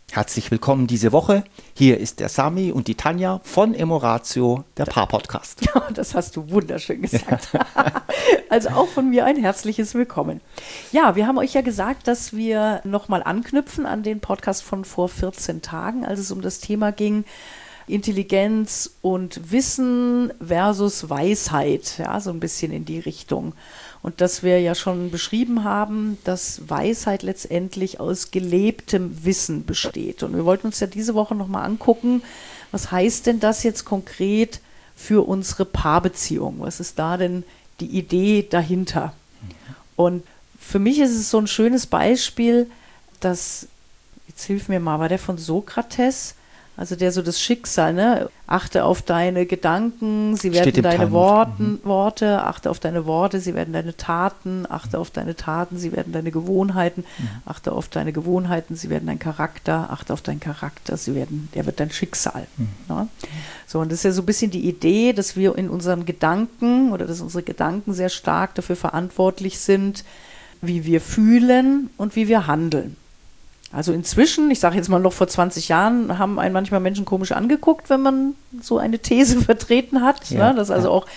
Herzlich willkommen diese Woche. Hier ist der Sami und die Tanja von Emoratio, der Paar-Podcast. Ja, das hast du wunderschön gesagt. Ja. Also auch von mir ein herzliches Willkommen. Ja, wir haben euch ja gesagt, dass wir nochmal anknüpfen an den Podcast von vor 14 Tagen, als es um das Thema ging, Intelligenz und Wissen versus Weisheit, ja, so ein bisschen in die Richtung. Und dass wir ja schon beschrieben haben, dass Weisheit letztendlich aus gelebtem Wissen besteht. Und wir wollten uns ja diese Woche nochmal angucken, was heißt denn das jetzt konkret für unsere Paarbeziehung? Was ist da denn die Idee dahinter? Und für mich ist es so ein schönes Beispiel, dass, jetzt hilf mir mal, war der von Sokrates? Also der so das Schicksal, ne? Achte auf deine Gedanken, sie werden deine Worte, achte auf deine Worte, sie werden deine Taten, achte auf deine Taten, sie werden deine Gewohnheiten, achte auf deine Gewohnheiten, sie werden dein Charakter, achte auf deinen Charakter, der wird dein Schicksal. Ne? So, und das ist ja so ein bisschen die Idee, dass wir in unseren Gedanken oder dass unsere Gedanken sehr stark dafür verantwortlich sind, wie wir fühlen und wie wir handeln. Also inzwischen, ich sage jetzt mal noch vor 20 Jahren, haben einen manchmal Menschen komisch angeguckt, wenn man so eine These vertreten hat, ja, ne? Dass also auch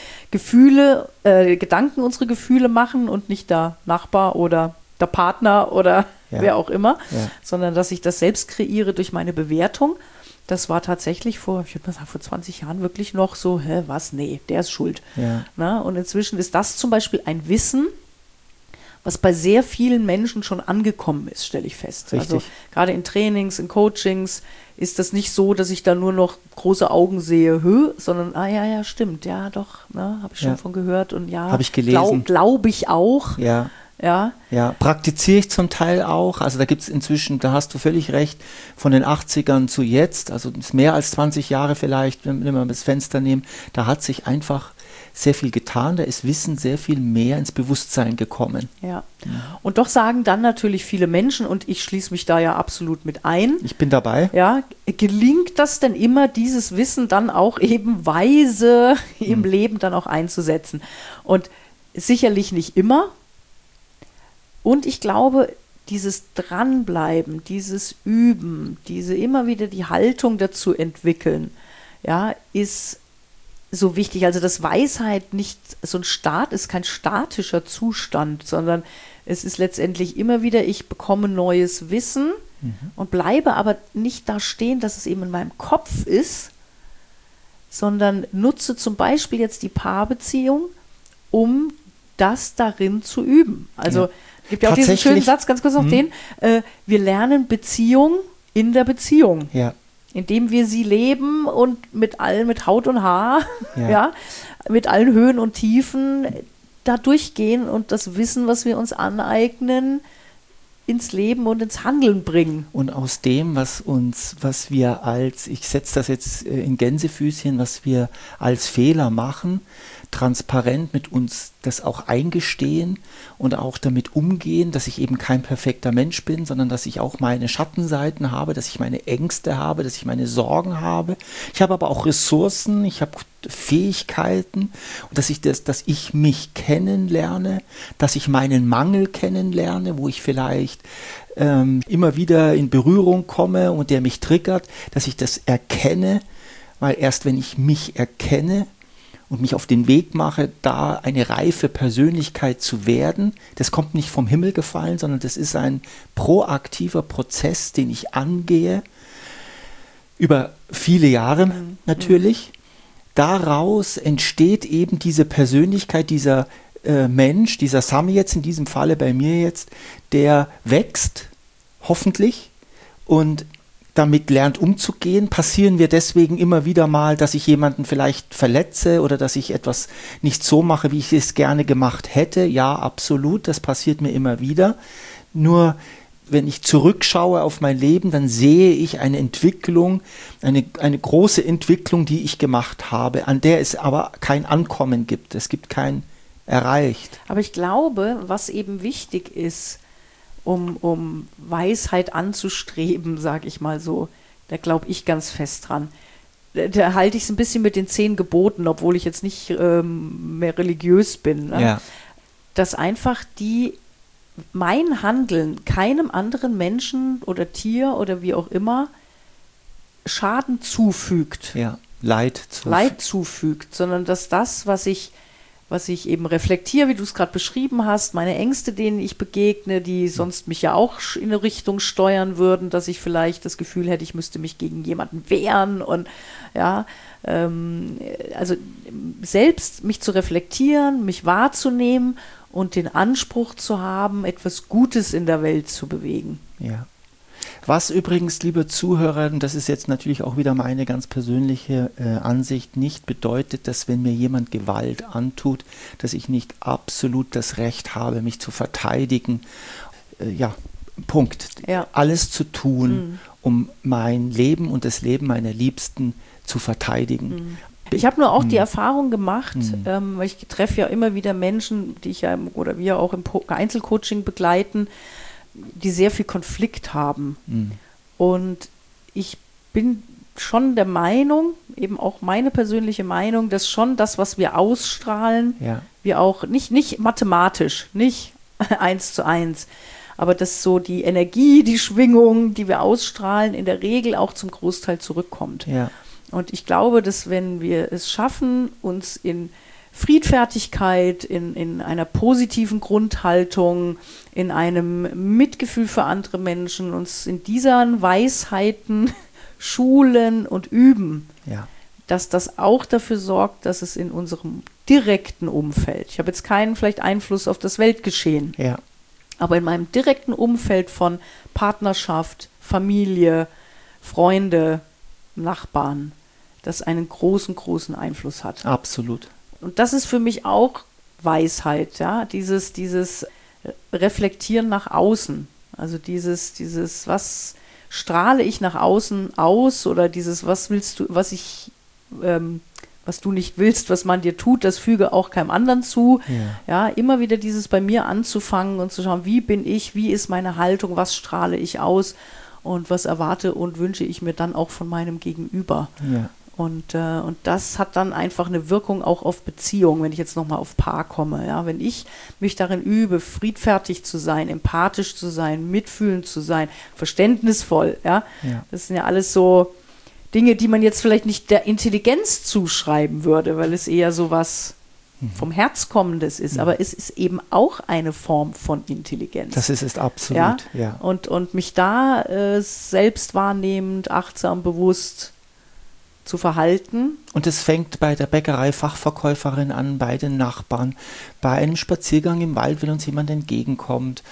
Gedanken unsere Gefühle machen und nicht der Nachbar oder der Partner oder wer auch immer, sondern dass ich das selbst kreiere durch meine Bewertung. Das war tatsächlich ich würde mal sagen, vor 20 Jahren wirklich noch so, was? Nee, der ist schuld. Ja. Na? Und inzwischen ist das zum Beispiel ein Wissen, was bei sehr vielen Menschen schon angekommen ist, stelle ich fest. Richtig. Also gerade in Trainings, in Coachings ist das nicht so, dass ich da nur noch große Augen sehe, sondern, ja, stimmt, ja, doch, ne, habe ich schon von gehört und ja, habe ich gelesen. Glaube ich auch. Ja. Ja. Ja, praktiziere ich zum Teil auch. Also da gibt es inzwischen, da hast du völlig recht, von den 80ern zu jetzt, also ist mehr als 20 Jahre vielleicht, wenn wir das Fenster nehmen, da hat sich einfach sehr viel getan, da ist Wissen sehr viel mehr ins Bewusstsein gekommen. Ja, und doch sagen dann natürlich viele Menschen, und ich schließe mich da ja absolut mit ein. Ich bin dabei. Ja, gelingt das denn immer, dieses Wissen dann auch eben weise im Leben dann auch einzusetzen? Und sicherlich nicht immer. Und ich glaube, dieses Dranbleiben, dieses Üben, immer wieder die Haltung dazu entwickeln, ja, ist so wichtig. Also dass Weisheit nicht so ist kein statischer Zustand, sondern es ist letztendlich immer wieder, ich bekomme neues Wissen und bleibe aber nicht da stehen, dass es eben in meinem Kopf ist, sondern nutze zum Beispiel jetzt die Paarbeziehung, um das darin zu üben. Also es gibt ja auch diesen schönen Satz, ganz kurz noch den, wir lernen Beziehung in der Beziehung. Ja. Indem wir sie leben und mit Haut und Haar, mit allen Höhen und Tiefen da durchgehen und das Wissen, was wir uns aneignen, ins Leben und ins Handeln bringen. Und aus dem, was wir ich setze das jetzt in Gänsefüßchen, was wir als Fehler machen, transparent mit uns das auch eingestehen und auch damit umgehen, dass ich eben kein perfekter Mensch bin, sondern dass ich auch meine Schattenseiten habe, dass ich meine Ängste habe, dass ich meine Sorgen habe. Ich habe aber auch Ressourcen, ich habe Fähigkeiten und dass ich mich kennenlerne, dass ich meinen Mangel kennenlerne, wo ich vielleicht immer wieder in Berührung komme und der mich triggert, dass ich das erkenne, weil erst wenn ich mich erkenne und mich auf den Weg mache, da eine reife Persönlichkeit zu werden, das kommt nicht vom Himmel gefallen, sondern das ist ein proaktiver Prozess, den ich angehe, über viele Jahre natürlich. Daraus entsteht eben diese Persönlichkeit, dieser Mensch, dieser Sami jetzt in diesem Falle bei mir jetzt, der wächst, hoffentlich, und damit lernt umzugehen. Passieren wir deswegen immer wieder mal, dass ich jemanden vielleicht verletze oder dass ich etwas nicht so mache, wie ich es gerne gemacht hätte? Ja, absolut, das passiert mir immer wieder. Nur wenn ich zurückschaue auf mein Leben, dann sehe ich eine Entwicklung, eine große Entwicklung, die ich gemacht habe, an der es aber kein Ankommen gibt. Es gibt kein Erreicht. Aber ich glaube, was eben wichtig ist, um Weisheit anzustreben, sage ich mal so, da glaube ich ganz fest dran. Da halte ich es ein bisschen mit den 10 Geboten, obwohl ich jetzt nicht mehr religiös bin. Ne? Ja. Dass einfach die mein Handeln keinem anderen Menschen oder Tier oder wie auch immer Schaden zufügt. Ja, Leid zufügt, sondern dass das, was ich eben reflektiere, wie du es gerade beschrieben hast, meine Ängste, denen ich begegne, die sonst mich ja auch in eine Richtung steuern würden, dass ich vielleicht das Gefühl hätte, ich müsste mich gegen jemanden wehren und ja, also selbst mich zu reflektieren, mich wahrzunehmen und den Anspruch zu haben, etwas Gutes in der Welt zu bewegen. Ja. Was übrigens, liebe Zuhörer, und das ist jetzt natürlich auch wieder meine ganz persönliche Ansicht, nicht bedeutet, dass wenn mir jemand Gewalt antut, dass ich nicht absolut das Recht habe, mich zu verteidigen. Ja, Punkt. Ja. Alles zu tun, um mein Leben und das Leben meiner Liebsten zu verteidigen. Ich habe nur auch die Erfahrung gemacht, weil ich treffe ja immer wieder Menschen, die ich ja oder wir auch im Einzelcoaching begleiten, die sehr viel Konflikt haben. Und ich bin schon der Meinung, eben auch meine persönliche Meinung, dass schon das, was wir ausstrahlen, wir auch nicht mathematisch, nicht 1:1, aber dass so die Energie, die Schwingung, die wir ausstrahlen, in der Regel auch zum Großteil zurückkommt. Ja. Und ich glaube, dass wenn wir es schaffen, uns in Friedfertigkeit, in einer positiven Grundhaltung, in einem Mitgefühl für andere Menschen, uns in diesen Weisheiten schulen und üben, dass das auch dafür sorgt, dass es in unserem direkten Umfeld, ich habe jetzt keinen vielleicht Einfluss auf das Weltgeschehen, aber in meinem direkten Umfeld von Partnerschaft, Familie, Freunde, Nachbarn, das einen großen, großen Einfluss hat. Absolut. Und das ist für mich auch Weisheit, ja, dieses Reflektieren nach außen. Also dieses, was strahle ich nach außen aus oder dieses, was willst du, was du nicht willst, was man dir tut, das füge auch keinem anderen zu. Ja, immer wieder dieses bei mir anzufangen und zu schauen, wie bin ich, wie ist meine Haltung, was strahle ich aus und was erwarte und wünsche ich mir dann auch von meinem Gegenüber. Ja. Und das hat dann einfach eine Wirkung auch auf Beziehungen, wenn ich jetzt nochmal auf Paar komme. Ja? Wenn ich mich darin übe, friedfertig zu sein, empathisch zu sein, mitfühlend zu sein, verständnisvoll, das sind ja alles so Dinge, die man jetzt vielleicht nicht der Intelligenz zuschreiben würde, weil es eher so was vom Herz kommendes ist, aber es ist eben auch eine Form von Intelligenz. Das ist es absolut, ja. Und mich da selbst wahrnehmend, achtsam, bewusst zu verhalten. Und es fängt bei der Bäckerei-Fachverkäuferin an, bei den Nachbarn, bei einem Spaziergang im Wald, wenn uns jemand entgegenkommt,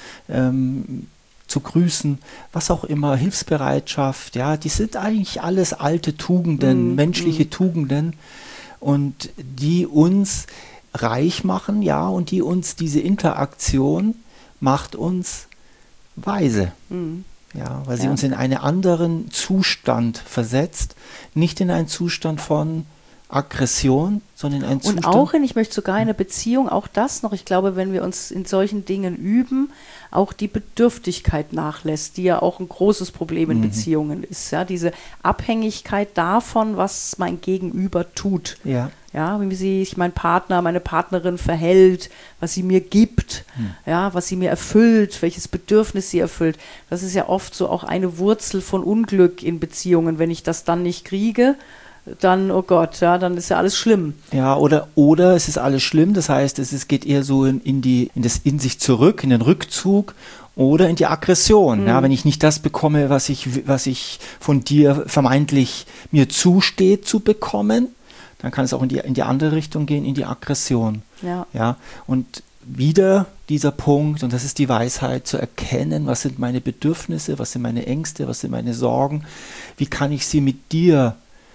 zu grüßen, was auch immer, Hilfsbereitschaft, die sind eigentlich alles alte Tugenden, menschliche Tugenden und die uns reich machen, und die uns, diese Interaktion macht uns weise. Weil sie uns in einen anderen Zustand versetzt, nicht in einen Zustand von Aggression, sondern in einen Zustand... Und auch ich möchte sogar in einer Beziehung, auch das noch, ich glaube, wenn wir uns in solchen Dingen üben, auch die Bedürftigkeit nachlässt, die ja auch ein großes Problem in Beziehungen ist. Ja, diese Abhängigkeit davon, was mein Gegenüber tut. Ja, wie sich mein Partner, meine Partnerin verhält, was sie mir gibt, was sie mir erfüllt, welches Bedürfnis sie erfüllt. Das ist ja oft so auch eine Wurzel von Unglück in Beziehungen. Wenn ich das dann nicht kriege, dann, oh Gott, dann ist ja alles schlimm. Ja, oder es ist alles schlimm, das heißt, es geht eher so in sich zurück, in den Rückzug oder in die Aggression. Wenn ich nicht das bekomme, was ich von dir vermeintlich mir zusteht zu bekommen, dann kann es auch in die andere Richtung gehen, in die Aggression. Ja, und wieder dieser Punkt, und das ist die Weisheit, zu erkennen, was sind meine Bedürfnisse, was sind meine Ängste, was sind meine Sorgen, wie kann ich sie mit dir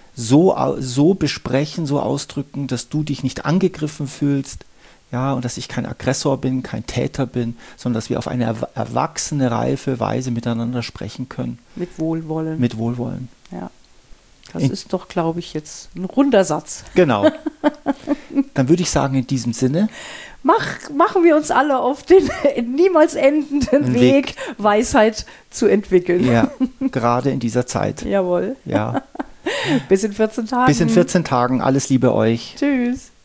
so besprechen, so ausdrücken, dass du dich nicht angegriffen fühlst, und dass ich kein Aggressor bin, kein Täter bin, sondern dass wir auf eine erwachsene, reife Weise miteinander sprechen können. Mit Wohlwollen. Mit Wohlwollen. Ja. Das ist doch, glaube ich, jetzt ein runder Satz. Genau. Dann würde ich sagen, in diesem Sinne. Machen wir uns alle auf den niemals endenden Weg, Weisheit zu entwickeln. Ja, gerade in dieser Zeit. Jawohl. Ja. Bis in 14 Tagen. Bis in 14 Tagen. Alles Liebe euch. Tschüss.